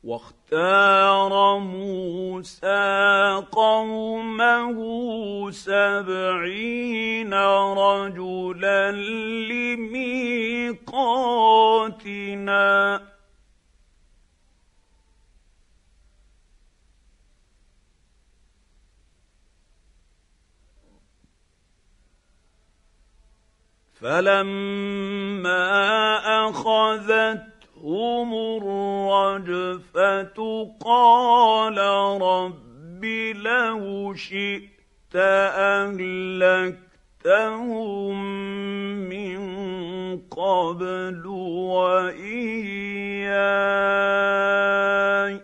واختار موسى قومه 70 رجلا لميقاتنا فلما أخذتهم الرجفة قال رب لو شئت أهلكتهم من قبل وإياي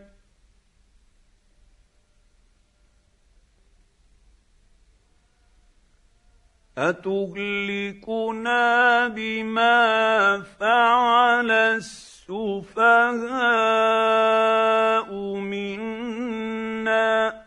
أتهلكنا بما فعل السفهاء منا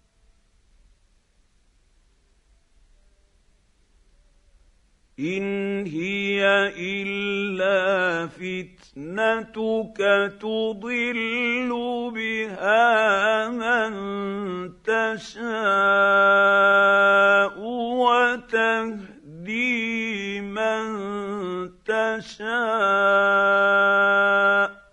إن هي إلا فتنتك تضل بها من تشاء وتهدي من تشاء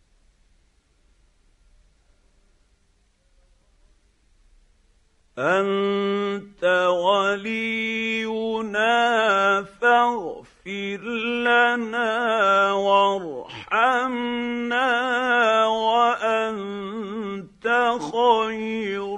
أنت ولينا فاغفر لنا وارحمنا وأنت خير